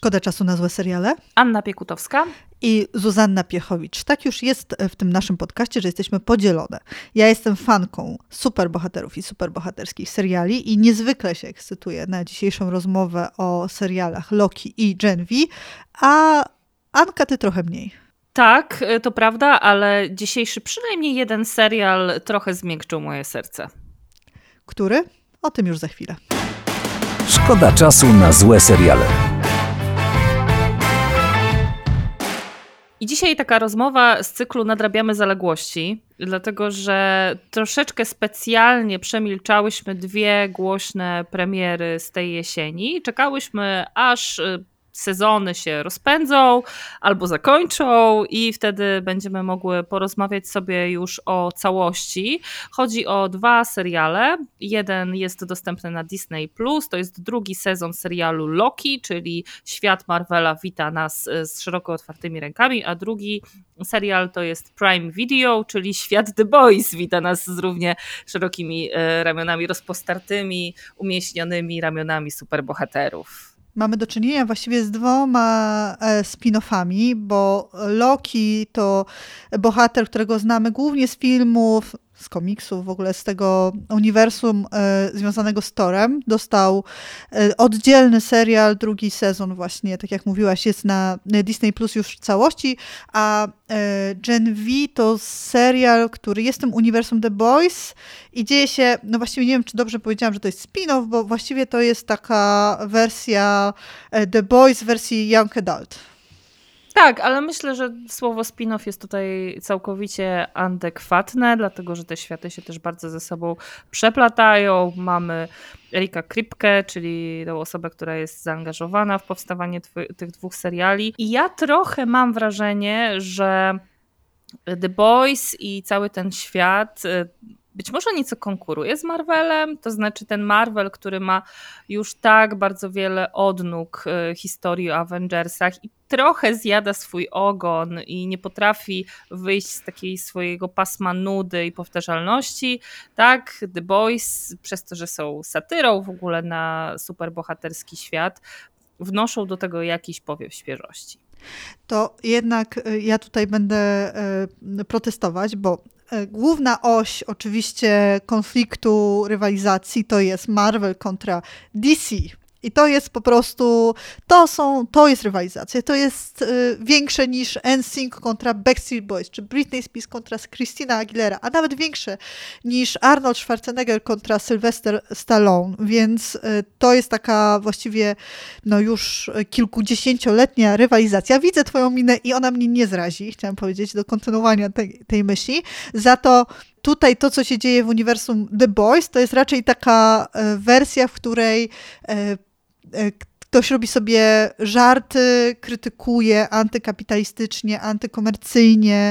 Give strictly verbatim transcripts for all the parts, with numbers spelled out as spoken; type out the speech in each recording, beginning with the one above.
Szkoda czasu na złe seriale. Anna Piekutowska i Zuzanna Piechowicz. Tak już jest w tym naszym podcaście, że jesteśmy podzielone. Ja jestem fanką superbohaterów i superbohaterskich seriali i niezwykle się ekscytuję na dzisiejszą rozmowę o serialach Loki i Gen V, a Anka, ty trochę mniej. Tak, to prawda, ale dzisiejszy przynajmniej jeden serial trochę zmiękczył moje serce. Który? O tym już za chwilę. Szkoda czasu na złe seriale. I dzisiaj taka rozmowa z cyklu Nadrabiamy zaległości, dlatego że troszeczkę specjalnie przemilczałyśmy dwie głośne premiery z tej jesieni. Czekałyśmy, aż sezony się rozpędzą albo zakończą i wtedy będziemy mogły porozmawiać sobie już o całości. Chodzi o dwa seriale. Jeden jest dostępny na Disney plus, to jest drugi sezon serialu Loki, czyli świat Marvela wita nas z szeroko otwartymi rękami, a drugi serial to jest Prime Video, czyli świat The Boys wita nas z równie szerokimi ramionami, rozpostartymi, umieśnionymi ramionami superbohaterów. Mamy do czynienia właściwie z dwoma e, spin-offami, bo Loki to bohater, którego znamy głównie z filmów, z komiksów, w ogóle z tego uniwersum e, związanego z Thorem. Dostał e, oddzielny serial, drugi sezon właśnie, tak jak mówiłaś, jest na Disney Plus już w całości, a e, Gen V to serial, który jest tym uniwersum The Boys i dzieje się, no właściwie nie wiem, czy dobrze powiedziałam, że to jest spin-off, bo właściwie to jest taka wersja e, The Boys w wersji Young Adult. Tak, ale myślę, że słowo spin-off jest tutaj całkowicie adekwatne, dlatego że te światy się też bardzo ze sobą przeplatają. Mamy Erika Kripke, czyli tą osobę, która jest zaangażowana w powstawanie tw- tych dwóch seriali. I ja trochę mam wrażenie, że The Boys i cały ten świat być może nieco konkuruje z Marvelem, to znaczy ten Marvel, który ma już tak bardzo wiele odnóg historii o Avengersach i trochę zjada swój ogon i nie potrafi wyjść z takiej swojego pasma nudy i powtarzalności. Tak, The Boys, przez to, że są satyrą w ogóle na superbohaterski świat, wnoszą do tego jakiś powiew świeżości. To jednak ja tutaj będę protestować, bo główna oś oczywiście konfliktu, rywalizacji to jest Marvel kontra D C. I to jest po prostu, to są, to jest rywalizacja, to jest y, większe niż N Sync kontra Backstreet Boys, czy Britney Spears kontra Christina Aguilera, a nawet większe niż Arnold Schwarzenegger kontra Sylvester Stallone, więc y, to jest taka właściwie no już kilkudziesięcioletnia rywalizacja. Widzę twoją minę i ona mnie nie zrazi, chciałam powiedzieć, do kontynuowania tej, tej myśli. Za to tutaj to, co się dzieje w uniwersum The Boys, to jest raczej taka y, wersja, w której y, ktoś robi sobie żarty, krytykuje antykapitalistycznie, antykomercyjnie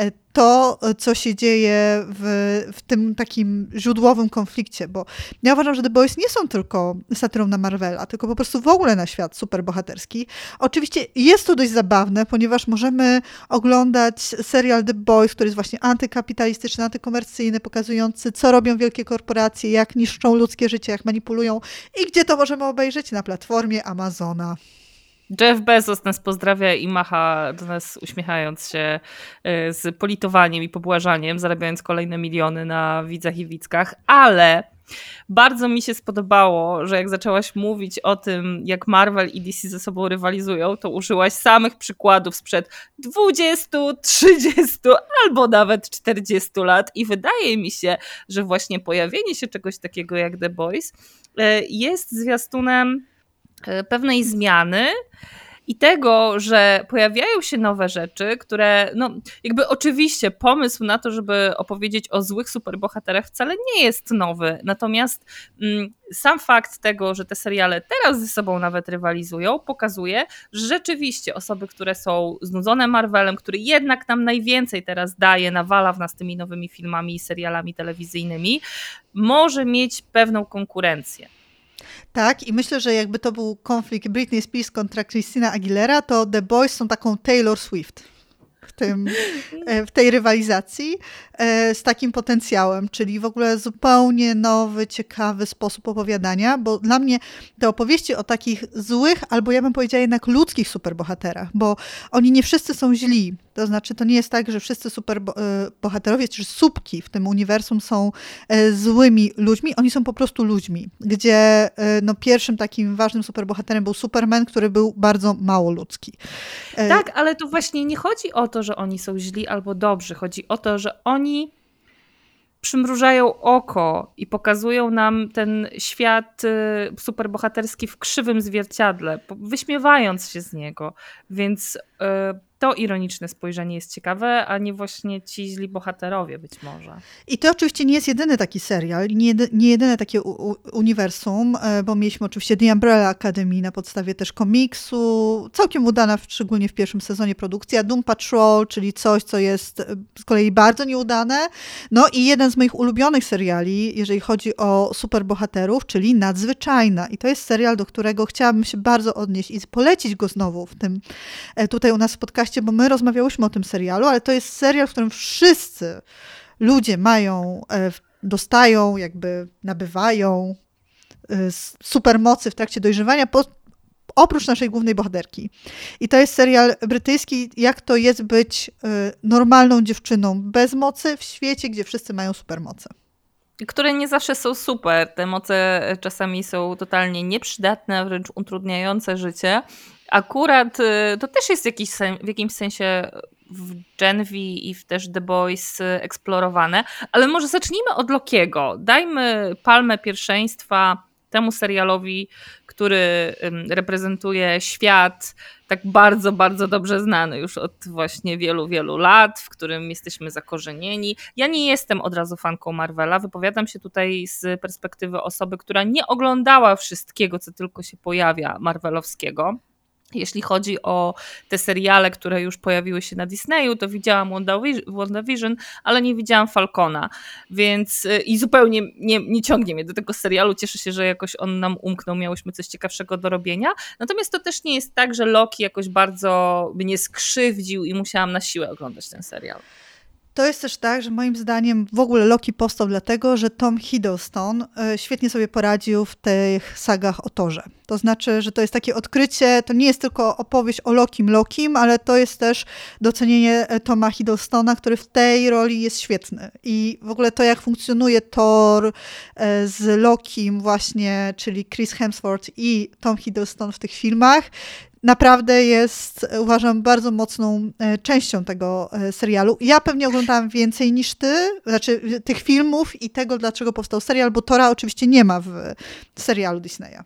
to, co się dzieje w, w tym takim źródłowym konflikcie, bo ja uważam, że The Boys nie są tylko satyrą na Marvela, tylko po prostu w ogóle na świat superbohaterski. Oczywiście jest to dość zabawne, ponieważ możemy oglądać serial The Boys, który jest właśnie antykapitalistyczny, antykomercyjny, pokazujący, co robią wielkie korporacje, jak niszczą ludzkie życie, jak manipulują i gdzie to możemy obejrzeć na platformie Amazona. Jeff Bezos nas pozdrawia i macha do nas, uśmiechając się z politowaniem i pobłażaniem, zarabiając kolejne miliony na widzach i widzkach, ale bardzo mi się spodobało, że jak zaczęłaś mówić o tym, jak Marvel i D C ze sobą rywalizują, to użyłaś samych przykładów sprzed dwudziestu, trzydziestu albo nawet czterdziestu lat i wydaje mi się, że właśnie pojawienie się czegoś takiego jak The Boys jest zwiastunem pewnej zmiany i tego, że pojawiają się nowe rzeczy, które, no jakby oczywiście pomysł na to, żeby opowiedzieć o złych superbohaterach wcale nie jest nowy, natomiast mm, sam fakt tego, że te seriale teraz ze sobą nawet rywalizują, pokazuje, że rzeczywiście osoby, które są znudzone Marvelem, który jednak nam najwięcej teraz daje, nawala w nas tymi nowymi filmami i serialami telewizyjnymi, może mieć pewną konkurencję. Tak, i myślę, że jakby to był konflikt Britney Spears kontra Christina Aguilera, to The Boys są taką Taylor Swift. w, tym, w tej rywalizacji z takim potencjałem, czyli w ogóle zupełnie nowy, ciekawy sposób opowiadania, bo dla mnie te opowieści o takich złych, albo ja bym powiedziała jednak ludzkich superbohaterach, bo oni nie wszyscy są źli. To znaczy, to nie jest tak, że wszyscy superbohaterowie czy supki w tym uniwersum są złymi ludźmi, oni są po prostu ludźmi, gdzie no, pierwszym takim ważnym superbohaterem był Superman, który był bardzo mało ludzki. Tak, ale tu właśnie nie chodzi o to, że oni są źli albo dobrzy. Chodzi o to, że oni przymrużają oko i pokazują nam ten świat superbohaterski w krzywym zwierciadle, wyśmiewając się z niego. Więc to ironiczne spojrzenie jest ciekawe, a nie właśnie ci źli bohaterowie być może. I to oczywiście nie jest jedyny taki serial, nie, jedy, nie jedyne takie u, u, uniwersum, bo mieliśmy oczywiście The Umbrella Academy na podstawie też komiksu, całkiem udana, szczególnie w pierwszym sezonie produkcja, Doom Patrol, czyli coś, co jest z kolei bardzo nieudane. No i jeden z moich ulubionych seriali, jeżeli chodzi o superbohaterów, czyli Nadzwyczajna. I to jest serial, do którego chciałabym się bardzo odnieść i polecić go znowu w tym, tutaj u nas w podcaście, bo my rozmawiałyśmy o tym serialu, ale to jest serial, w którym wszyscy ludzie mają, dostają, jakby nabywają supermocy w trakcie dojrzewania, po, oprócz naszej głównej bohaterki. I to jest serial brytyjski, jak to jest być normalną dziewczyną bez mocy w świecie, gdzie wszyscy mają supermoce. Które nie zawsze są super. Te moce czasami są totalnie nieprzydatne, wręcz utrudniające życie. Akurat to też jest jakiś sen, w jakimś sensie w Gen V i w też The Boys eksplorowane, ale może zacznijmy od Lokiego. Dajmy palmę pierwszeństwa temu serialowi, który reprezentuje świat tak bardzo, bardzo dobrze znany już od właśnie wielu, wielu lat, w którym jesteśmy zakorzenieni. Ja nie jestem od razu fanką Marvela, wypowiadam się tutaj z perspektywy osoby, która nie oglądała wszystkiego, co tylko się pojawia marvelowskiego. Jeśli chodzi o te seriale, które już pojawiły się na Disneyu, to widziałam WandaVision, ale nie widziałam Falcona, więc i zupełnie nie, nie ciągnie mnie do tego serialu. Cieszę się, że jakoś on nam umknął, miałyśmy coś ciekawszego do robienia. Natomiast to też nie jest tak, że Loki jakoś bardzo mnie skrzywdził i musiałam na siłę oglądać ten serial. To jest też tak, że moim zdaniem w ogóle Loki powstał dlatego, że Tom Hiddleston świetnie sobie poradził w tych sagach o Torze. To znaczy, że to jest takie odkrycie, to nie jest tylko opowieść o Lokim Lokim, ale to jest też docenienie Toma Hiddlestona, który w tej roli jest świetny. I w ogóle to, jak funkcjonuje Thor z Lokim właśnie, czyli Chris Hemsworth i Tom Hiddleston w tych filmach, naprawdę jest, uważam, bardzo mocną częścią tego serialu. Ja pewnie oglądałam więcej niż ty, znaczy tych filmów i tego, dlaczego powstał serial, bo Tora oczywiście nie ma w serialu Disneya.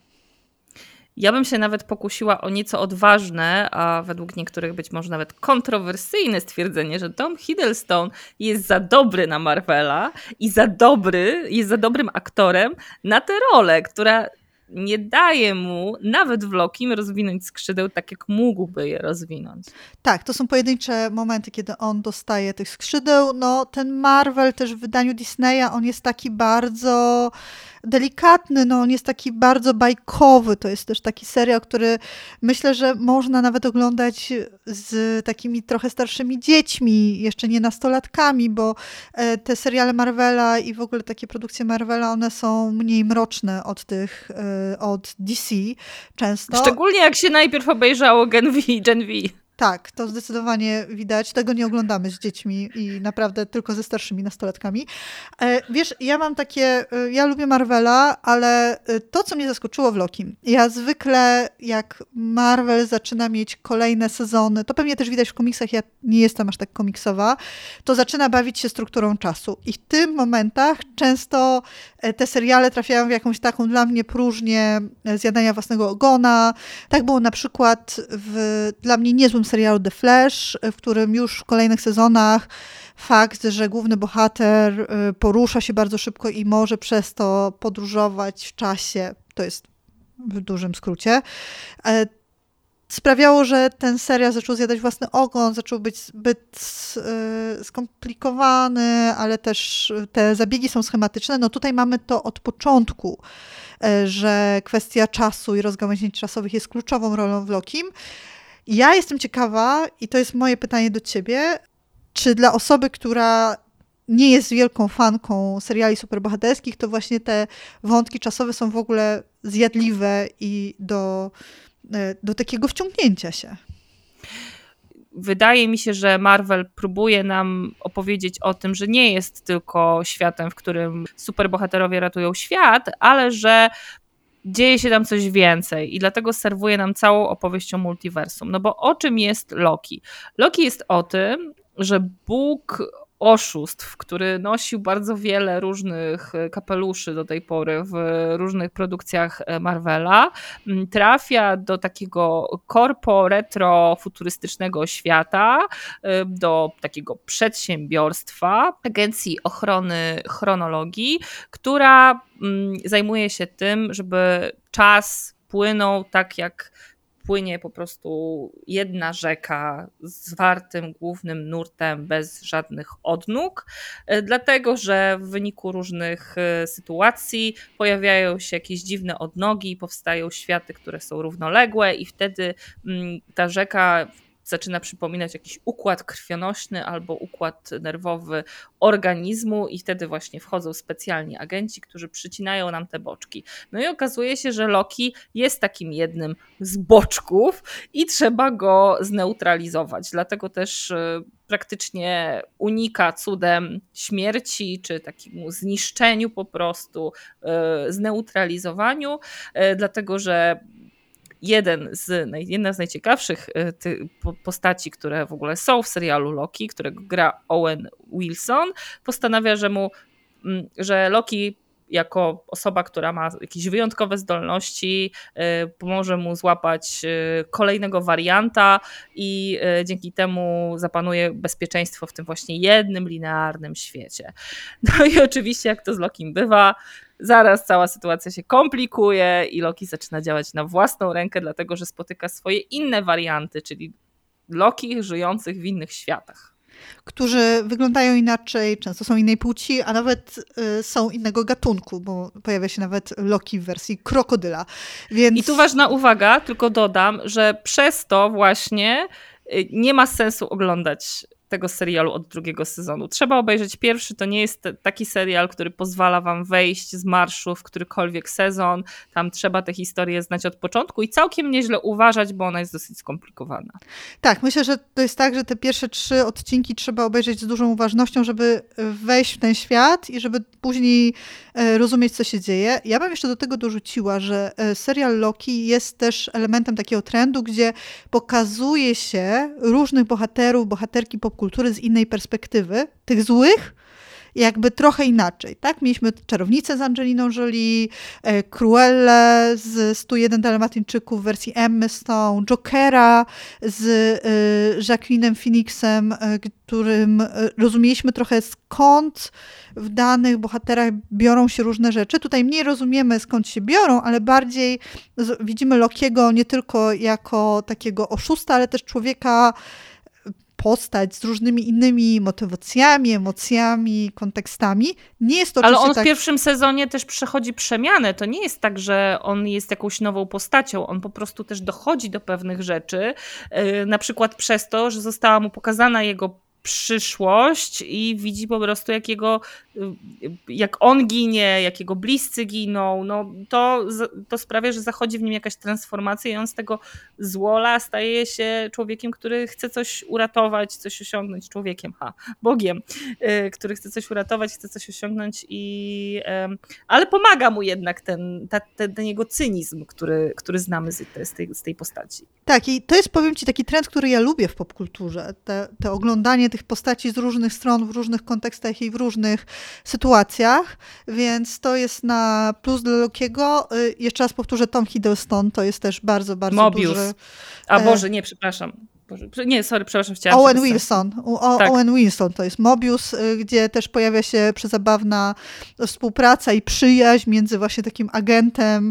Ja bym się nawet pokusiła o nieco odważne, a według niektórych być może nawet kontrowersyjne stwierdzenie, że Tom Hiddleston jest za dobry na Marvela i za dobry, jest za dobrym aktorem na tę rolę, która nie daje mu nawet w Lokim rozwinąć skrzydeł tak, jak mógłby je rozwinąć. Tak, to są pojedyncze momenty, kiedy on dostaje tych skrzydeł. No, ten Marvel też w wydaniu Disneya, on jest taki bardzo delikatny, no on jest taki bardzo bajkowy. To jest też taki serial, który myślę, że można nawet oglądać z takimi trochę starszymi dziećmi, jeszcze nie nastolatkami, bo te seriale Marvela i w ogóle takie produkcje Marvela, one są mniej mroczne od tych, od D C często. Szczególnie jak się najpierw obejrzało Gen V, Gen V. Tak, to zdecydowanie widać. Tego nie oglądamy z dziećmi i naprawdę tylko ze starszymi nastolatkami. Wiesz, ja mam takie, ja lubię Marvela, ale to, co mnie zaskoczyło w Lokim, ja zwykle jak Marvel zaczyna mieć kolejne sezony, to pewnie też widać w komiksach, ja nie jestem aż tak komiksowa, to zaczyna bawić się strukturą czasu. I w tym momentach często te seriale trafiają w jakąś taką dla mnie próżnię zjadania własnego ogona. Tak było na przykład w dla mnie niezłym serialu The Flash, w którym już w kolejnych sezonach fakt, że główny bohater porusza się bardzo szybko i może przez to podróżować w czasie, to jest w dużym skrócie, sprawiało, że ten serial zaczął zjadać własny ogon, zaczął być zbyt y, skomplikowany, ale też te zabiegi są schematyczne. No tutaj mamy to od początku, y, że kwestia czasu i rozgałęzień czasowych jest kluczową rolą w Lokim. Ja jestem ciekawa, i to jest moje pytanie do ciebie, czy dla osoby, która nie jest wielką fanką seriali superbohaterskich, to właśnie te wątki czasowe są w ogóle zjadliwe i do, do takiego wciągnięcia się. Wydaje mi się, że Marvel próbuje nam opowiedzieć o tym, że nie jest tylko światem, w którym superbohaterowie ratują świat, ale że dzieje się tam coś więcej i dlatego serwuje nam całą opowieść o multiversum. No bo o czym jest Loki? Loki jest o tym, że Bóg oszustw, który nosił bardzo wiele różnych kapeluszy do tej pory w różnych produkcjach Marvela, trafia do takiego korpo retro futurystycznego świata, do takiego przedsiębiorstwa, agencji ochrony chronologii, która zajmuje się tym, żeby czas płynął tak jak płynie po prostu jedna rzeka zwartym głównym nurtem bez żadnych odnóg, dlatego że w wyniku różnych sytuacji pojawiają się jakieś dziwne odnogi i powstają światy, które są równoległe i wtedy ta rzeka zaczyna przypominać jakiś układ krwionośny albo układ nerwowy organizmu i wtedy właśnie wchodzą specjalni agenci, którzy przycinają nam te boczki. No i okazuje się, że Loki jest takim jednym z boczków i trzeba go zneutralizować. Dlatego też praktycznie unika cudem śmierci czy takiemu zniszczeniu po prostu, zneutralizowaniu, dlatego że Jeden z, jedna z najciekawszych postaci, które w ogóle są w serialu Loki, którego gra Owen Wilson, postanawia, że mu, że Loki jako osoba, która ma jakieś wyjątkowe zdolności, pomoże mu złapać kolejnego warianta i dzięki temu zapanuje bezpieczeństwo w tym właśnie jednym linearnym świecie. No i oczywiście, jak to z Lokim bywa, zaraz cała sytuacja się komplikuje i Loki zaczyna działać na własną rękę, dlatego że spotyka swoje inne warianty, czyli Loki żyjących w innych światach. Którzy wyglądają inaczej, często są innej płci, a nawet y, są innego gatunku, bo pojawia się nawet Loki w wersji krokodyla. Więc... I tu ważna uwaga, tylko dodam, że przez to właśnie y, nie ma sensu oglądać tego serialu od drugiego sezonu. Trzeba obejrzeć pierwszy, to nie jest taki serial, który pozwala wam wejść z marszu w którykolwiek sezon. Tam trzeba tę historię znać od początku i całkiem nieźle uważać, bo ona jest dosyć skomplikowana. Tak, myślę, że to jest tak, że te pierwsze trzy odcinki trzeba obejrzeć z dużą uważnością, żeby wejść w ten świat i żeby później rozumieć, co się dzieje. Ja bym jeszcze do tego dorzuciła, że serial Loki jest też elementem takiego trendu, gdzie pokazuje się różnych bohaterów, bohaterki popkultury z innej perspektywy, tych złych, jakby trochę inaczej, tak? Mieliśmy Czarownicę z Angeliną Jolie, Cruellę z stu jeden Dalmatyńczyków w wersji Emmy Stone, Jokera z Joaquinem Phoenixem, którym rozumieliśmy trochę skąd w danych bohaterach biorą się różne rzeczy. Tutaj mniej rozumiemy, skąd się biorą, ale bardziej widzimy Lokiego nie tylko jako takiego oszusta, ale też człowieka, postać z różnymi innymi motywacjami, emocjami, kontekstami. Nie jest to Ale on tak... w pierwszym sezonie też przechodzi przemianę. To nie jest tak, że on jest jakąś nową postacią. On po prostu też dochodzi do pewnych rzeczy. Yy, na przykład przez to, że została mu pokazana jego przyszłość i widzi po prostu jak jego, jak on ginie, jak jego bliscy giną, no to, to sprawia, że zachodzi w nim jakaś transformacja i on z tego złola staje się człowiekiem, który chce coś uratować, coś osiągnąć, człowiekiem, ha, Bogiem, yy, który chce coś uratować, chce coś osiągnąć i yy, ale pomaga mu jednak ten, ta, ten, ten jego cynizm, który, który znamy z, z, tej, z tej postaci. Tak, i to jest, powiem ci, taki trend, który ja lubię w popkulturze, te, te oglądanie tych postaci z różnych stron, w różnych kontekstach i w różnych sytuacjach, więc to jest na plus dla Lokiego. Jeszcze raz powtórzę, Tom Hiddleston to jest też bardzo, bardzo Mobius. duży... A Boże, nie, przepraszam. Boże, nie, sorry, przepraszam. Chciałam Owen Wilson. O, tak. Owen Wilson to jest Mobius, gdzie też pojawia się przezabawna współpraca i przyjaźń między właśnie takim agentem,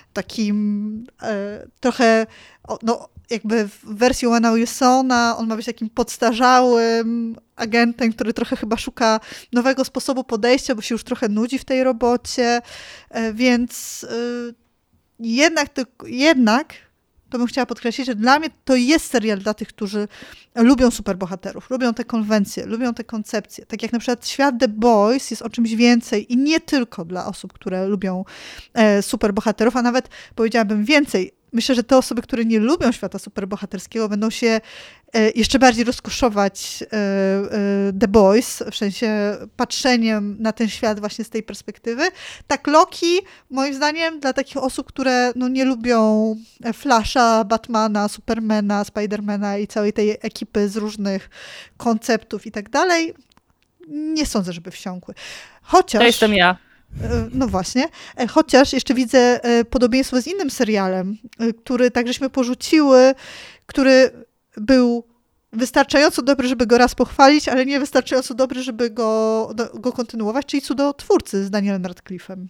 takim e, trochę, no jakby w wersji Owena Wilsona on ma być takim podstarzałym agentem, który trochę chyba szuka nowego sposobu podejścia, bo się już trochę nudzi w tej robocie, e, więc e, jednak, to, jednak to bym chciała podkreślić, że dla mnie to jest serial dla tych, którzy lubią superbohaterów, lubią te konwencje, lubią te koncepcje. Tak jak na przykład świat The Boys jest o czymś więcej i nie tylko dla osób, które lubią e, superbohaterów, a nawet powiedziałabym więcej. Myślę, że te osoby, które nie lubią świata superbohaterskiego, będą się e, jeszcze bardziej rozkoszować e, e, The Boys, w sensie patrzeniem na ten świat właśnie z tej perspektywy. Tak Loki, moim zdaniem, dla takich osób, które no, nie lubią Flasha, Batmana, Supermana, Spidermana i całej tej ekipy z różnych konceptów i tak dalej, nie sądzę, żeby wsiąkły. Chociaż... To jestem ja. No właśnie. Chociaż jeszcze widzę podobieństwo z innym serialem, który tak żeśmy porzuciły, który był wystarczająco dobry, żeby go raz pochwalić, ale nie wystarczająco dobry, żeby go, go kontynuować, czyli Cudotwórcy z Danielem Radcliffe'em.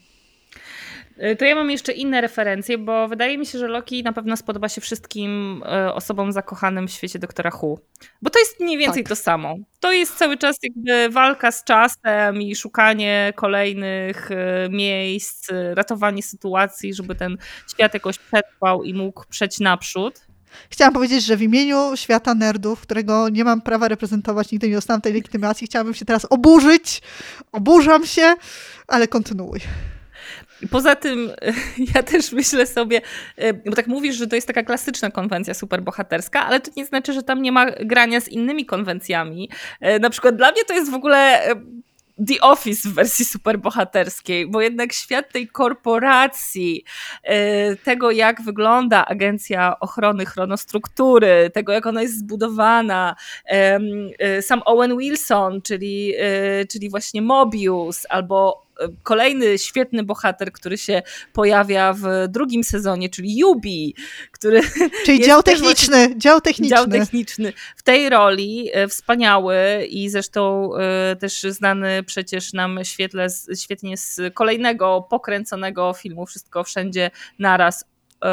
To ja mam jeszcze inne referencje, bo wydaje mi się, że Loki na pewno spodoba się wszystkim osobom zakochanym w świecie Doktora Who. Bo to jest mniej więcej tak. to samo. To jest cały czas jakby walka z czasem i szukanie kolejnych miejsc, ratowanie sytuacji, żeby ten świat jakoś przetrwał i mógł przejść naprzód. Chciałam powiedzieć, że w imieniu świata nerdów, którego nie mam prawa reprezentować, nigdy nie dostałam tej legitymacji, chciałabym się teraz oburzyć. Oburzam się, ale kontynuuj. Poza tym ja też myślę sobie, bo tak mówisz, że to jest taka klasyczna konwencja superbohaterska, ale to nie znaczy, że tam nie ma grania z innymi konwencjami. Na przykład dla mnie to jest w ogóle The Office w wersji superbohaterskiej, bo jednak świat tej korporacji, tego jak wygląda Agencja Ochrony Chronostruktury, tego jak ona jest zbudowana, sam Owen Wilson, czyli, czyli właśnie Mobius, albo kolejny świetny bohater, który się pojawia w drugim sezonie, czyli Yubi, który Czyli dział techniczny, właśnie, dział techniczny. Dział techniczny. W tej roli wspaniały i zresztą też znany przecież nam świetle, świetnie z kolejnego pokręconego filmu Wszystko Wszędzie Naraz,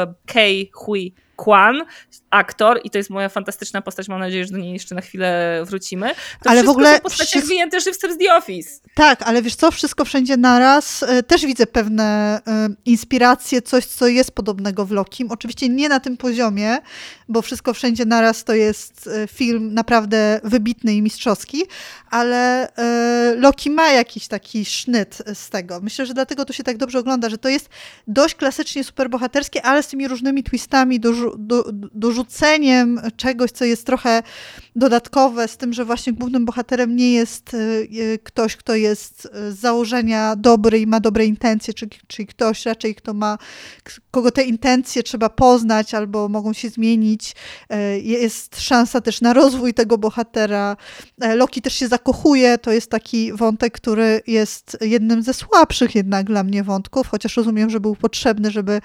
Ke Huy Quan, aktor, i to jest moja fantastyczna postać, mam nadzieję, że do niej jeszcze na chwilę wrócimy. To ale w ogóle są postacie wszystko... wyjęte żywcem z The Office. Tak, ale wiesz co, Wszystko Wszędzie Naraz, też widzę pewne y, inspiracje, coś, co jest podobnego w Lokim. Oczywiście nie na tym poziomie, bo Wszystko Wszędzie Naraz to jest film naprawdę wybitny i mistrzowski, ale y, Loki ma jakiś taki sznyt z tego. Myślę, że dlatego to się tak dobrze ogląda, że to jest dość klasycznie superbohaterskie, ale z tymi różnymi twistami, dorzu- do, dorzuceniem czegoś, co jest trochę dodatkowe, z tym, że właśnie głównym bohaterem nie jest y, ktoś, kto jest z założenia dobry i ma dobre intencje, czyli, czyli ktoś raczej, kto ma, kogo te intencje trzeba poznać albo mogą się zmienić. Y, jest szansa też na rozwój tego bohatera. Y, Loki też się zakochuje, to jest taki wątek, który jest jednym ze słabszych jednak dla mnie wątków, chociaż rozumiem, że był potrzebny, żeby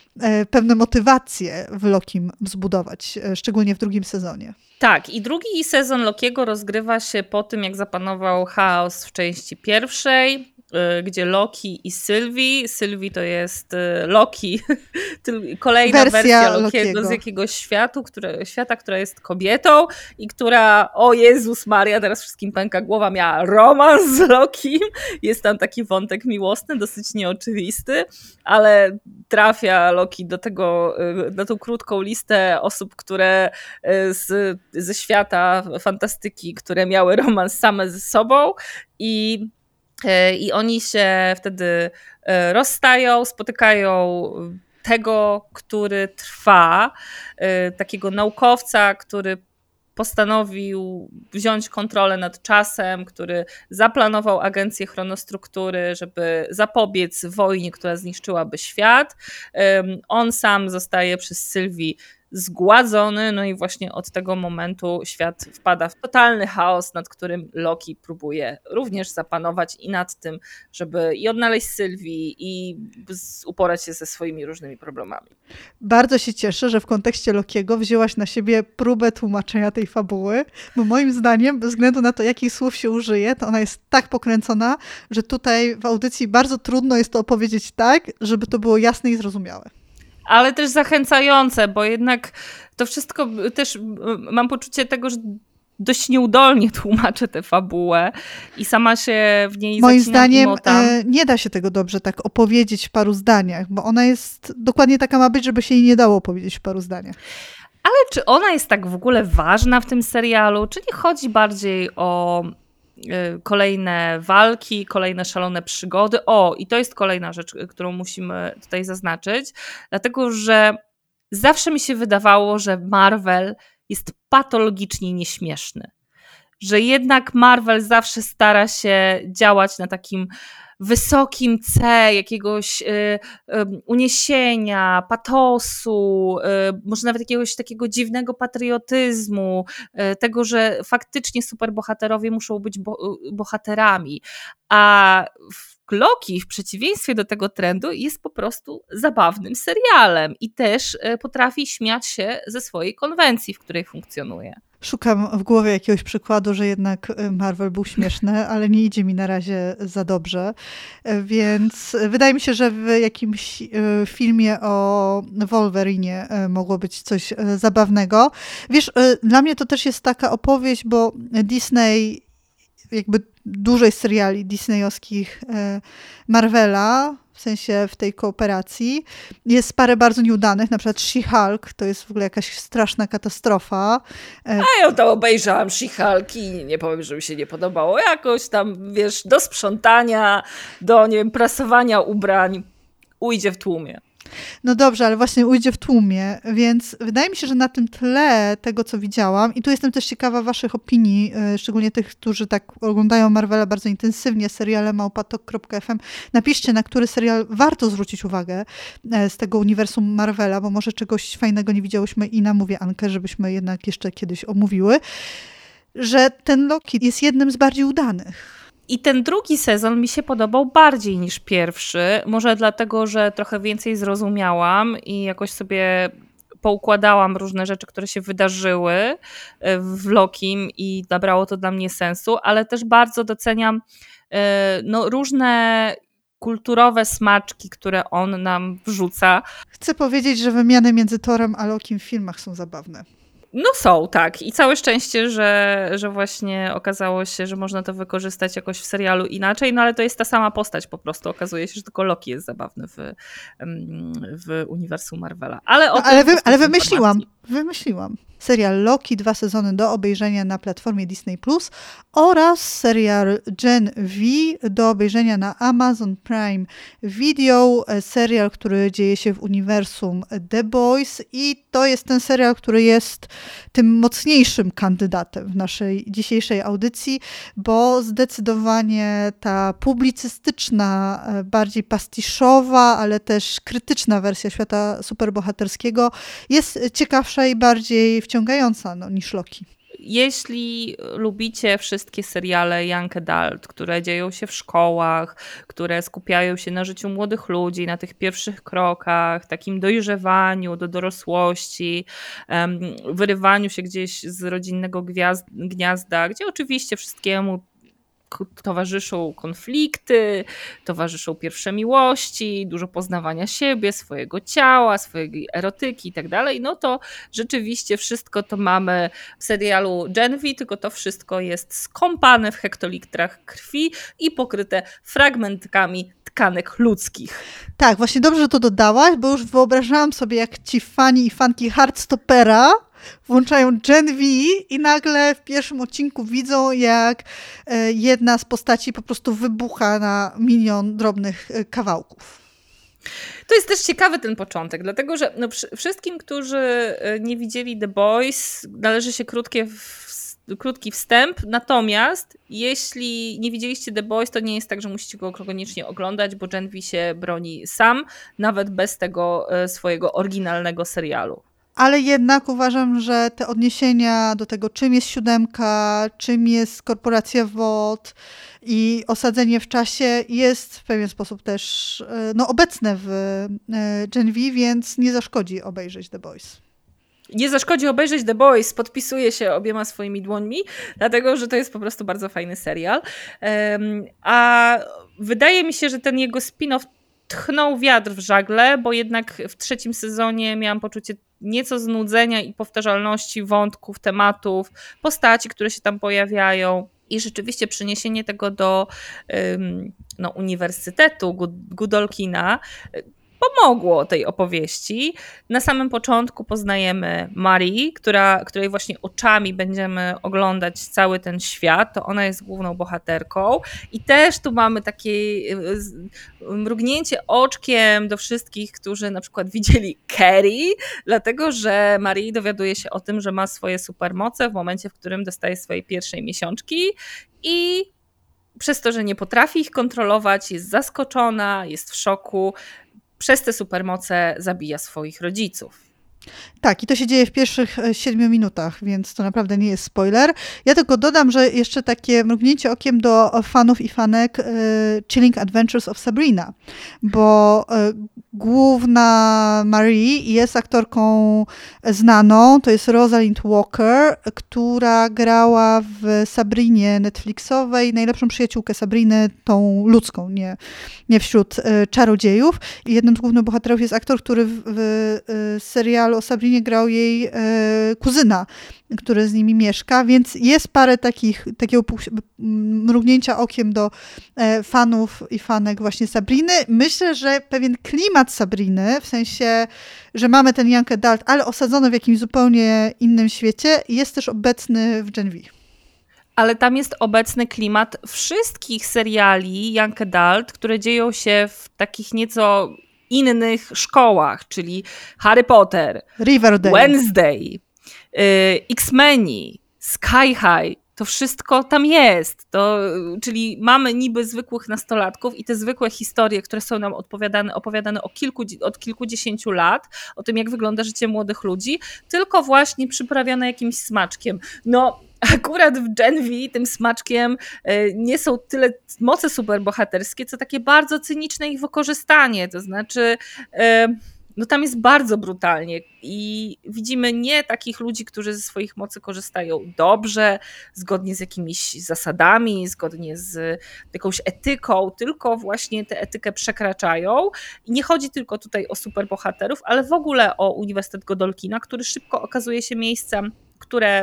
pewne motywacje w Lokim zbudować, szczególnie w drugim sezonie. Tak, i drugi sezon Lokiego rozgrywa się po tym, jak zapanował chaos w części pierwszej, gdzie Loki i Sylwii, Sylwii to jest Loki, kolejna wersja, wersja Lokiego, Lokiego z jakiegoś światu, które, świata, która jest kobietą i która, o Jezus Maria, teraz wszystkim pęka głowa, miała romans z Lokim. Jest tam taki wątek miłosny, dosyć nieoczywisty, ale trafia Loki do tego, na tą krótką listę osób, które z, ze świata fantastyki, które miały romans same ze sobą i I oni się wtedy rozstają, spotykają tego, który trwa, takiego naukowca, który postanowił wziąć kontrolę nad czasem, który zaplanował Agencję Chronostruktury, żeby zapobiec wojnie, która zniszczyłaby świat. On sam zostaje przez Sylwii zgładzony, no i właśnie od tego momentu świat wpada w totalny chaos, nad którym Loki próbuje również zapanować i nad tym, żeby i odnaleźć Sylwii i uporać się ze swoimi różnymi problemami. Bardzo się cieszę, że w kontekście Lokiego wzięłaś na siebie próbę tłumaczenia tej fabuły, bo moim zdaniem, bez względu na to, jakich słów się użyje, to ona jest tak pokręcona, że tutaj w audycji bardzo trudno jest to opowiedzieć tak, żeby to było jasne i zrozumiałe. Ale też zachęcające, bo jednak to wszystko też mam poczucie tego, że dość nieudolnie tłumaczy tę fabułę i sama się w niej Moim zacinam zdaniem i motam. e, nie da się tego dobrze tak opowiedzieć w paru zdaniach, bo ona jest dokładnie taka ma być, żeby się jej nie dało opowiedzieć w paru zdaniach. Ale czy ona jest tak w ogóle ważna w tym serialu? Czy nie chodzi bardziej o y, kolejne walki, kolejne szalone przygody? O, i to jest kolejna rzecz, którą musimy tutaj zaznaczyć, dlatego że zawsze mi się wydawało, że Marvel jest patologicznie nieśmieszny. Że jednak Marvel zawsze stara się działać na takim wysokim C, jakiegoś y, y, uniesienia, patosu, y, może nawet jakiegoś takiego dziwnego patriotyzmu, y, tego, że faktycznie superbohaterowie muszą być bo, bohaterami. A w Loki, w przeciwieństwie do tego trendu, jest po prostu zabawnym serialem i też y, potrafi śmiać się ze swojej konwencji, w której funkcjonuje. Szukam w głowie jakiegoś przykładu, że jednak Marvel był śmieszny, ale nie idzie mi na razie za dobrze. Więc wydaje mi się, że w jakimś filmie o Wolverinie mogło być coś zabawnego. Wiesz, dla mnie to też jest taka opowieść, bo Disney, jakby dużej seriali disneyowskich Marvela, w sensie w tej kooperacji, jest parę bardzo nieudanych, na przykład She-Hulk, to jest w ogóle jakaś straszna katastrofa. A ja to obejrzałam She-Hulk i nie powiem, że mi się nie podobało. Jakoś tam, wiesz, do sprzątania, do, nie wiem, prasowania ubrań ujdzie w tłumie. No dobrze, ale właśnie ujdzie w tłumie, więc wydaje mi się, że na tym tle tego, co widziałam, i tu jestem też ciekawa waszych opinii, szczególnie tych, którzy tak oglądają Marvela bardzo intensywnie, seriale małpatok kropka f m. Napiszcie, na który serial warto zwrócić uwagę z tego uniwersum Marvela, bo może czegoś fajnego nie widziałyśmy i namówię Ankę, żebyśmy jednak jeszcze kiedyś omówiły, że ten Loki jest jednym z bardziej udanych. I ten drugi sezon mi się podobał bardziej niż pierwszy. Może dlatego, że trochę więcej zrozumiałam i jakoś sobie poukładałam różne rzeczy, które się wydarzyły w Lokim i nabrało to dla mnie sensu, ale też bardzo doceniam no, różne kulturowe smaczki, które on nam wrzuca. Chcę powiedzieć, że wymiany między Thorem a Lokim w filmach są zabawne. No są, tak. I całe szczęście, że, że właśnie okazało się, że można to wykorzystać jakoś w serialu inaczej, no ale to jest ta sama postać po prostu. Okazuje się, że tylko Loki jest zabawny w, w uniwersum Marvela. Ale, o no, ale, wy, ale wymyśliłam, informacji. wymyśliłam. Serial Loki, dwa sezony do obejrzenia na platformie Disney plus oraz serial Gen V do obejrzenia na Amazon Prime Video. Serial, który dzieje się w uniwersum The Boys i to jest ten serial, który jest tym mocniejszym kandydatem w naszej dzisiejszej audycji, bo zdecydowanie ta publicystyczna, bardziej pastiszowa, ale też krytyczna wersja świata superbohaterskiego jest ciekawsza i bardziej wciągająca no, niż Loki. Jeśli lubicie wszystkie seriale young adult, które dzieją się w szkołach, które skupiają się na życiu młodych ludzi, na tych pierwszych krokach, takim dojrzewaniu do dorosłości, wyrywaniu się gdzieś z rodzinnego gniazda, gdzie oczywiście wszystkiemu towarzyszą konflikty, towarzyszą pierwsze miłości, dużo poznawania siebie, swojego ciała, swojej erotyki i tak dalej, no to rzeczywiście wszystko to mamy w serialu Gen V, tylko to wszystko jest skąpane w hektolitrach krwi i pokryte fragmentkami tkanek ludzkich. Tak, właśnie dobrze, że to dodałaś, bo już wyobrażałam sobie, jak ci fani i fanki Heartstoppera włączają Gen V i nagle w pierwszym odcinku widzą, jak jedna z postaci po prostu wybucha na milion drobnych kawałków. To jest też ciekawy ten początek, dlatego że no, wszystkim, którzy nie widzieli The Boys, należy się krótkie krótki wstęp, natomiast jeśli nie widzieliście The Boys, to nie jest tak, że musicie go koniecznie oglądać, bo Gen V się broni sam, nawet bez tego swojego oryginalnego serialu. Ale jednak uważam, że te odniesienia do tego, czym jest siódemka, czym jest korporacja W O D i osadzenie w czasie jest w pewien sposób też no, obecne w Gen V, więc nie zaszkodzi obejrzeć The Boys. Nie zaszkodzi obejrzeć The Boys, podpisuję się obiema swoimi dłońmi, dlatego że to jest po prostu bardzo fajny serial. A wydaje mi się, że ten jego spin-off tchnął wiatr w żagle, bo jednak w trzecim sezonie miałam poczucie nieco znudzenia i powtarzalności wątków, tematów, postaci, które się tam pojawiają. I rzeczywiście przeniesienie tego do no, Uniwersytetu Godolkina pomogło tej opowieści. Na samym początku poznajemy Marie, która, której właśnie oczami będziemy oglądać cały ten świat. To ona jest główną bohaterką. I też tu mamy takie mrugnięcie oczkiem do wszystkich, którzy na przykład widzieli Carrie, dlatego że Marie dowiaduje się o tym, że ma swoje supermoce w momencie, w którym dostaje swojej pierwszej miesiączki i przez to, że nie potrafi ich kontrolować, jest zaskoczona, jest w szoku. Przez te supermoce zabija swoich rodziców. Tak, i to się dzieje w pierwszych siedmiu minutach, więc to naprawdę nie jest spoiler. Ja tylko dodam, że jeszcze takie mrugnięcie okiem do fanów i fanek y, Chilling Adventures of Sabrina, bo y, główna Marie jest aktorką znaną, to jest Rosalind Walker, która grała w Sabrinie Netflixowej, najlepszą przyjaciółkę Sabriny, tą ludzką, nie, nie wśród y, czarodziejów. I jednym z głównych bohaterów jest aktor, który w, w y, serialu o Sabrinie grał jej e, kuzyna, który z nimi mieszka, więc jest parę takich, takiego mrugnięcia okiem do e, fanów i fanek właśnie Sabriny. Myślę, że pewien klimat Sabriny, w sensie, że mamy ten young adult, ale osadzony w jakimś zupełnie innym świecie, jest też obecny w Gen V. Ale tam jest obecny klimat wszystkich seriali young adult, które dzieją się w takich nieco innych szkołach, czyli Harry Potter, Riverdale, Wednesday, y, X-Meni, Sky High, to wszystko tam jest. To, czyli mamy niby zwykłych nastolatków i te zwykłe historie, które są nam opowiadane, opowiadane o kilku, od kilkudziesięciu lat, o tym, jak wygląda życie młodych ludzi, tylko właśnie przyprawione jakimś smaczkiem. No, akurat w Gen V tym smaczkiem nie są tyle moce superbohaterskie, co takie bardzo cyniczne ich wykorzystanie. To znaczy, no tam jest bardzo brutalnie i widzimy nie takich ludzi, którzy ze swoich mocy korzystają dobrze, zgodnie z jakimiś zasadami, zgodnie z jakąś etyką, tylko właśnie tę etykę przekraczają. I nie chodzi tylko tutaj o superbohaterów, ale w ogóle o Uniwersytet Godolkina, który szybko okazuje się miejscem, które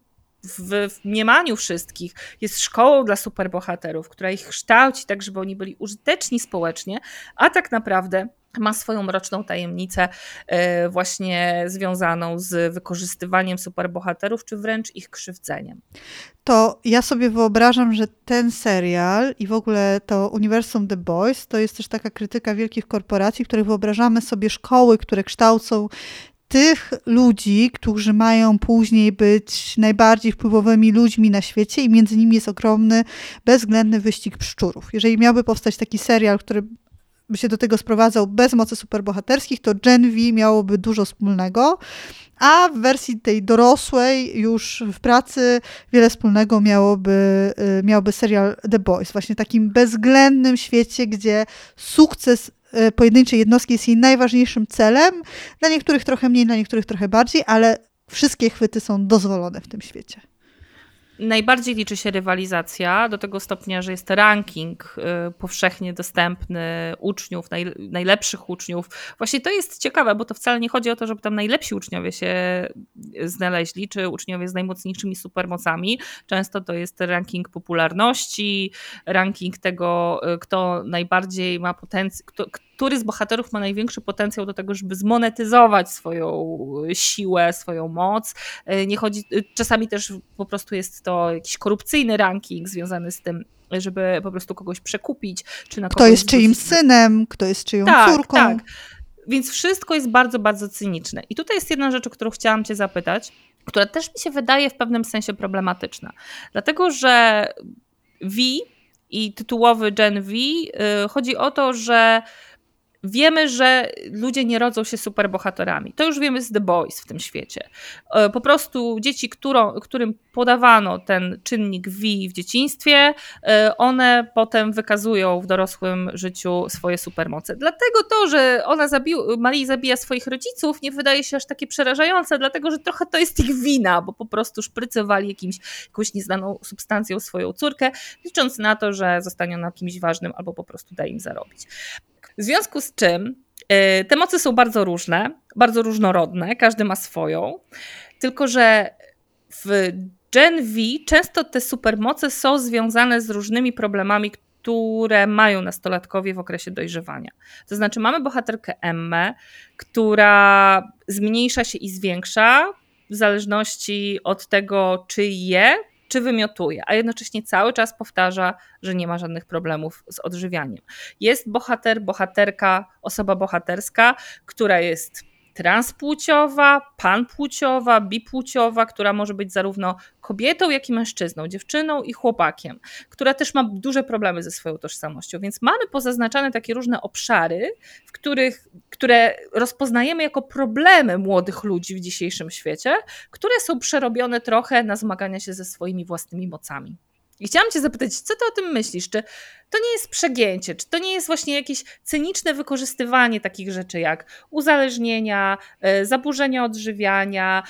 w, w mniemaniu wszystkich jest szkołą dla superbohaterów, która ich kształci tak, żeby oni byli użyteczni społecznie, a tak naprawdę ma swoją mroczną tajemnicę właśnie związaną z wykorzystywaniem superbohaterów, czy wręcz ich krzywdzeniem. To ja sobie wyobrażam, że ten serial i w ogóle to uniwersum The Boys to jest też taka krytyka wielkich korporacji, w których wyobrażamy sobie szkoły, które kształcą tych ludzi, którzy mają później być najbardziej wpływowymi ludźmi na świecie i między nimi jest ogromny, bezwzględny wyścig pszczurów. Jeżeli miałby powstać taki serial, który by się do tego sprowadzał bez mocy superbohaterskich, to Gen V miałoby dużo wspólnego, a w wersji tej dorosłej już w pracy wiele wspólnego miałoby, miałoby serial The Boys. Właśnie takim bezwzględnym świecie, gdzie sukces pojedynczej jednostki jest jej najważniejszym celem. Dla niektórych trochę mniej, dla niektórych trochę bardziej, ale wszystkie chwyty są dozwolone w tym świecie. Najbardziej liczy się rywalizacja do tego stopnia, że jest ranking y, powszechnie dostępny uczniów, naj, najlepszych uczniów. Właśnie to jest ciekawe, bo to wcale nie chodzi o to, żeby tam najlepsi uczniowie się znaleźli, czy uczniowie z najmocniejszymi supermocami. Często to jest ranking popularności, ranking tego, kto najbardziej ma potencjał, kto, który z bohaterów ma największy potencjał do tego, żeby zmonetyzować swoją siłę, swoją moc. Nie chodzi, czasami też po prostu jest to jakiś korupcyjny ranking związany z tym, żeby po prostu kogoś przekupić. Czy na kto jest czyim synem, kto jest czyją tak, córką. Tak. Więc wszystko jest bardzo, bardzo cyniczne. I tutaj jest jedna rzecz, o którą chciałam cię zapytać, która też mi się wydaje w pewnym sensie problematyczna. Dlatego, że V i tytułowy Gen V chodzi o to, że wiemy, że ludzie nie rodzą się superbohaterami. To już wiemy z The Boys w tym świecie. Po prostu dzieci, którą, którym podawano ten czynnik V w dzieciństwie, one potem wykazują w dorosłym życiu swoje supermoce. Dlatego to, że ona zabi- Marie zabija swoich rodziców, nie wydaje się aż takie przerażające, dlatego że trochę to jest ich wina, bo po prostu szprycowali jakimś, jakąś nieznaną substancją swoją córkę, licząc na to, że zostanie ona kimś ważnym albo po prostu da im zarobić. W związku z czym yy, te moce są bardzo różne, bardzo różnorodne, każdy ma swoją, tylko że w Gen V często te supermoce są związane z różnymi problemami, które mają nastolatkowie w okresie dojrzewania. To znaczy mamy bohaterkę Emmę, która zmniejsza się i zwiększa w zależności od tego, czy je, czy wymiotuje, a jednocześnie cały czas powtarza, że nie ma żadnych problemów z odżywianiem. Jest bohater, bohaterka, osoba bohaterska, która jest transpłciowa, panpłciowa, bipłciowa, która może być zarówno kobietą, jak i mężczyzną, dziewczyną i chłopakiem, która też ma duże problemy ze swoją tożsamością, więc mamy pozaznaczane takie różne obszary, w których, które rozpoznajemy jako problemy młodych ludzi w dzisiejszym świecie, które są przerobione trochę na zmagania się ze swoimi własnymi mocami. I chciałam cię zapytać, co ty o tym myślisz? Czy to nie jest przegięcie? Czy to nie jest właśnie jakieś cyniczne wykorzystywanie takich rzeczy jak uzależnienia, zaburzenia odżywiania,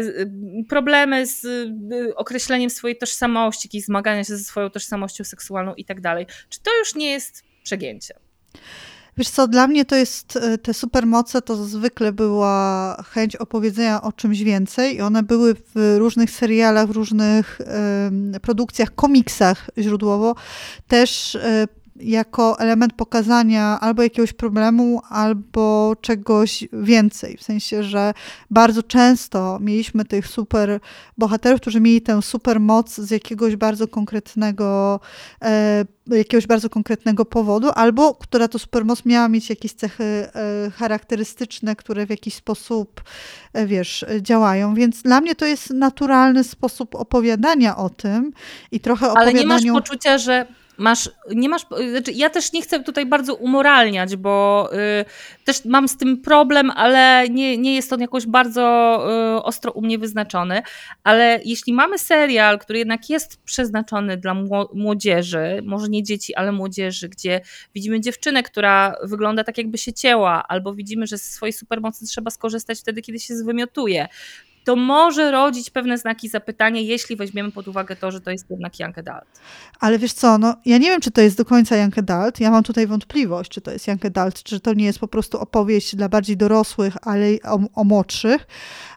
problemy z określeniem swojej tożsamości, jakieś zmagania się ze swoją tożsamością seksualną i tak dalej? Czy to już nie jest przegięcie? Wiesz co, dla mnie to jest, te supermoce to zwykle była chęć opowiedzenia o czymś więcej i one były w różnych serialach, w różnych y, produkcjach, komiksach źródłowo też y, jako element pokazania albo jakiegoś problemu, albo czegoś więcej. W sensie, że bardzo często mieliśmy tych super bohaterów, którzy mieli tę super moc z jakiegoś bardzo konkretnego e, jakiegoś bardzo konkretnego powodu, albo która to supermoc miała mieć jakieś cechy e, charakterystyczne, które w jakiś sposób, e, wiesz, działają. Więc dla mnie to jest naturalny sposób opowiadania o tym i trochę opowiadaniu... Ale nie masz poczucia, że Masz, nie masz, znaczy ja też nie chcę tutaj bardzo umoralniać, bo y, też mam z tym problem, ale nie, nie jest on jakoś bardzo y, ostro u mnie wyznaczony, ale jeśli mamy serial, który jednak jest przeznaczony dla młodzieży, może nie dzieci, ale młodzieży, gdzie widzimy dziewczynę, która wygląda tak jakby się cięła, albo widzimy, że ze swojej supermocy trzeba skorzystać wtedy, kiedy się zwymiotuje, to może rodzić pewne znaki zapytania, jeśli weźmiemy pod uwagę to, że to jest jednak young adult. Ale wiesz co, no ja nie wiem, czy to jest do końca young adult. Ja mam tutaj wątpliwość, czy to jest young adult, czy to nie jest po prostu opowieść dla bardziej dorosłych, ale o, o młodszych.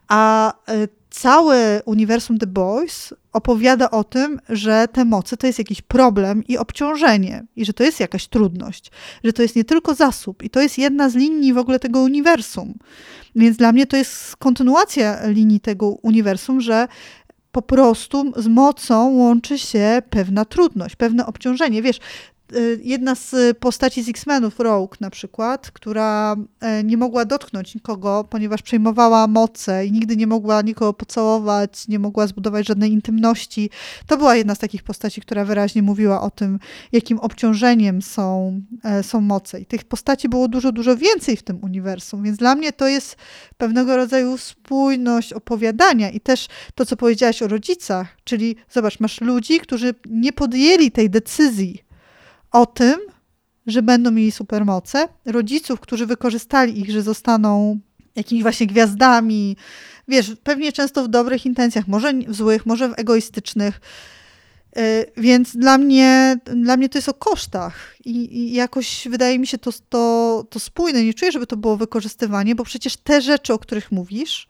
A y, całe uniwersum The Boys opowiada o tym, że te moce to jest jakiś problem i obciążenie i że to jest jakaś trudność, że to jest nie tylko zasób i to jest jedna z linii w ogóle tego uniwersum. Więc dla mnie to jest kontynuacja linii tego uniwersum, że po prostu z mocą łączy się pewna trudność, pewne obciążenie. Wiesz, jedna z postaci z X-Menów, Rogue na przykład, która nie mogła dotknąć nikogo, ponieważ przejmowała moce i nigdy nie mogła nikogo pocałować, nie mogła zbudować żadnej intymności. To była jedna z takich postaci, która wyraźnie mówiła o tym, jakim obciążeniem są, są moce. I tych postaci było dużo, dużo więcej w tym uniwersum, więc dla mnie to jest pewnego rodzaju spójność opowiadania i też to, co powiedziałaś o rodzicach, czyli zobacz, masz ludzi, którzy nie podjęli tej decyzji o tym, że będą mieli supermoce, rodziców, którzy wykorzystali ich, że zostaną jakimiś właśnie gwiazdami, wiesz, pewnie często w dobrych intencjach, może w złych, może w egoistycznych, yy, więc dla mnie, dla mnie to jest o kosztach i, i jakoś wydaje mi się to, to, to spójne, nie czuję, żeby to było wykorzystywanie, bo przecież te rzeczy, o których mówisz,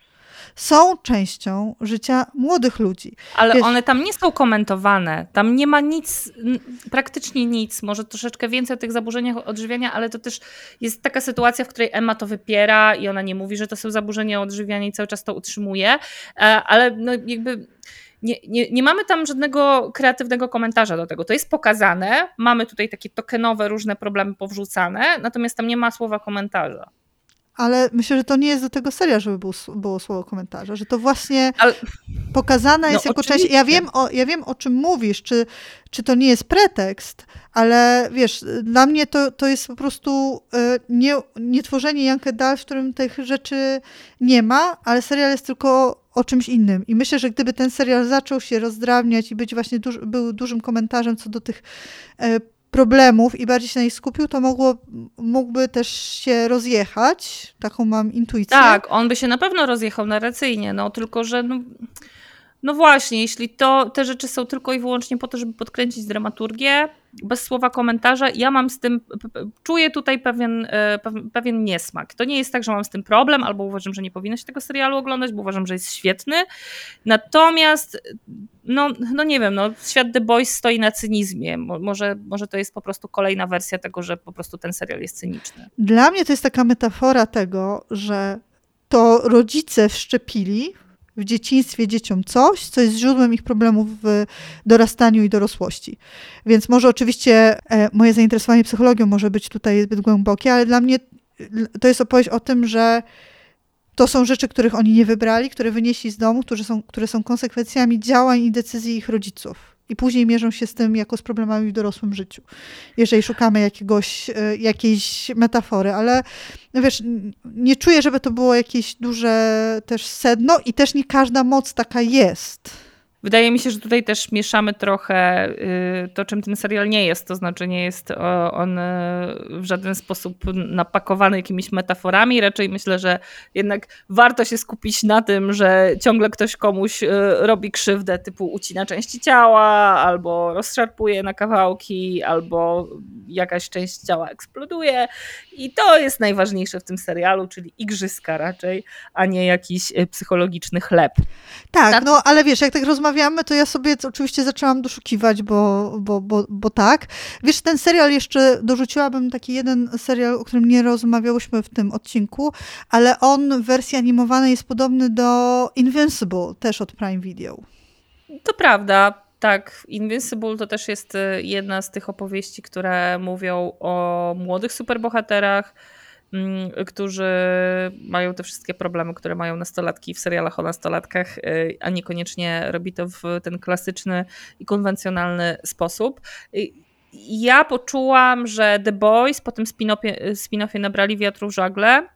są częścią życia młodych ludzi. Ale Wiesz, one tam nie są komentowane. Tam nie ma nic, praktycznie nic. Może troszeczkę więcej o tych zaburzeniach odżywiania, ale to też jest taka sytuacja, w której Emma to wypiera i ona nie mówi, że to są zaburzenia odżywiania i cały czas to utrzymuje. Ale no jakby... Nie, nie, nie mamy tam żadnego kreatywnego komentarza do tego. To jest pokazane. Mamy tutaj takie tokenowe różne problemy powrzucane, natomiast tam nie ma słowa komentarza. Ale myślę, że to nie jest do tego serial, żeby było, było słowo komentarza, że to właśnie Ale... pokazana jest no, jako część... Ja wiem, o, ja wiem, o czym mówisz, czy, czy to nie jest pretekst, ale wiesz, dla mnie to, to jest po prostu y, nie, nie tworzenie young adult, w którym tych rzeczy nie ma, ale serial jest tylko o czymś innym. I myślę, że gdyby ten serial zaczął się rozdrabniać i być właśnie duż, był dużym komentarzem co do tych y, problemów i bardziej się na nich skupił, to mogło, mógłby też się rozjechać. Taką mam intuicję. Tak, on by się na pewno rozjechał narracyjnie, no tylko, że no, no właśnie, jeśli to, te rzeczy są tylko i wyłącznie po to, żeby podkręcić dramaturgię, bez słowa komentarza. Ja mam z tym, czuję tutaj pewien, pewien niesmak. To nie jest tak, że mam z tym problem, albo uważam, że nie powinno się tego serialu oglądać, bo uważam, że jest świetny. Natomiast no, no nie wiem, no, świat The Boys stoi na cynizmie. Może, może to jest po prostu kolejna wersja tego, że po prostu ten serial jest cyniczny. Dla mnie to jest taka metafora tego, że to rodzice wszczepili w dzieciństwie dzieciom coś, co jest źródłem ich problemów w dorastaniu i dorosłości. Więc może oczywiście e, moje zainteresowanie psychologią może być tutaj zbyt głębokie, ale dla mnie to jest opowieść o tym, że to są rzeczy, których oni nie wybrali, które wynieśli z domu, które są, które są konsekwencjami działań i decyzji ich rodziców. I później mierzą się z tym jako z problemami w dorosłym życiu. Jeżeli szukamy jakiegoś, jakiejś metafory, ale no wiesz, nie czuję, żeby to było jakieś duże też sedno i też nie każda moc taka jest. Wydaje mi się, że tutaj też mieszamy trochę to, czym ten serial nie jest. To znaczy nie jest on w żaden sposób napakowany jakimiś metaforami. Raczej myślę, że jednak warto się skupić na tym, że ciągle ktoś komuś robi krzywdę, typu ucina części ciała, albo rozszarpuje na kawałki, albo jakaś część ciała eksploduje. I to jest najważniejsze w tym serialu, czyli igrzyska raczej, a nie jakiś psychologiczny chleb. Tak, tak? No ale wiesz, jak tak rozmawiamy, to ja sobie oczywiście zaczęłam doszukiwać, bo, bo, bo, bo tak. Wiesz, ten serial jeszcze dorzuciłabym taki jeden serial, o którym nie rozmawiałyśmy w tym odcinku, ale on w wersji animowanej jest podobny do Invincible, też od Prime Video. To prawda. Tak, Invincible to też jest jedna z tych opowieści, które mówią o młodych superbohaterach, którzy mają te wszystkie problemy, które mają nastolatki w serialach o nastolatkach, a niekoniecznie robi to w ten klasyczny i konwencjonalny sposób. Ja poczułam, że The Boys po tym spin-offie, spin-offie nabrali wiatru w żagle,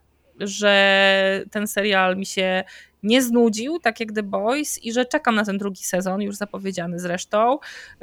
że ten serial mi się nie znudził, tak jak The Boys, i że czekam na ten drugi sezon, już zapowiedziany zresztą,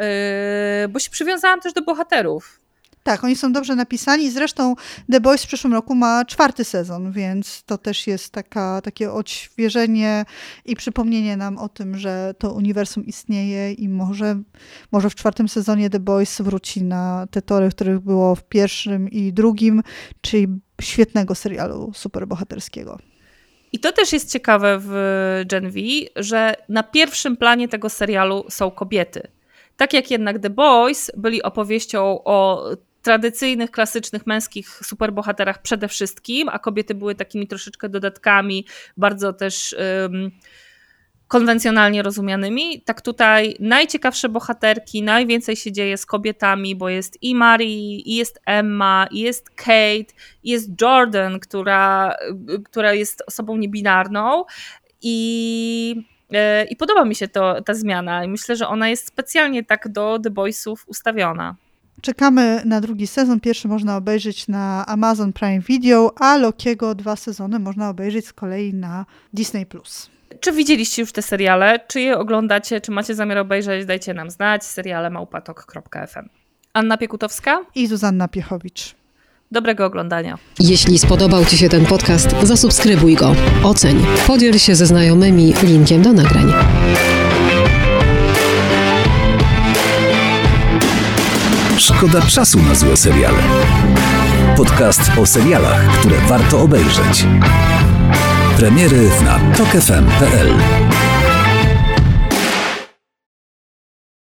bo się przywiązałam też do bohaterów. Tak, oni są dobrze napisani. Zresztą The Boys w przyszłym roku ma czwarty sezon, więc to też jest taka, takie odświeżenie i przypomnienie nam o tym, że to uniwersum istnieje i może, może w czwartym sezonie The Boys wróci na te tory, w których było w pierwszym i drugim, czyli świetnego serialu superbohaterskiego. I to też jest ciekawe w Gen V, że na pierwszym planie tego serialu są kobiety. Tak jak jednak The Boys byli opowieścią o tradycyjnych, klasycznych, męskich superbohaterach przede wszystkim, a kobiety były takimi troszeczkę dodatkami, bardzo też um, konwencjonalnie rozumianymi. Tak tutaj najciekawsze bohaterki, najwięcej się dzieje z kobietami, bo jest i Marie, i jest Emma, i jest Kate, i jest Jordan, która, która jest osobą niebinarną i I podoba mi się to, ta zmiana i myślę, że ona jest specjalnie tak do The Boysów ustawiona. Czekamy na drugi sezon. Pierwszy można obejrzeć na Amazon Prime Video, a Lokiego dwa sezony można obejrzeć z kolei na Disney plus. Czy widzieliście już te seriale? Czy je oglądacie? Czy macie zamiar obejrzeć? Dajcie nam znać. Seriale małpatok kropka f m. Anna Piekutowska i Zuzanna Piechowicz. Dobrego oglądania. Jeśli spodobał Ci się ten podcast, zasubskrybuj go, oceń, podziel się ze znajomymi linkiem do nagrań. Szkoda czasu na złe seriale. Podcast o serialach, które warto obejrzeć. Premiery na tok f m kropka p l.